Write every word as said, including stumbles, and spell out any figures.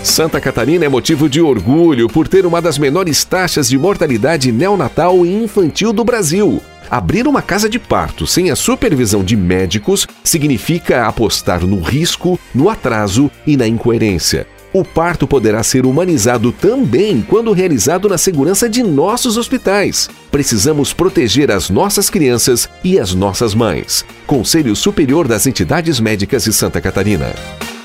Santa Catarina é motivo de orgulho por ter uma das menores taxas de mortalidade neonatal e infantil do Brasil. Abrir uma casa de parto sem a supervisão de médicos significa apostar no risco, no atraso e na incoerência. O parto poderá ser humanizado também quando realizado na segurança de nossos hospitais. Precisamos proteger as nossas crianças e as nossas mães. Conselho Superior das Entidades Médicas de Santa Catarina.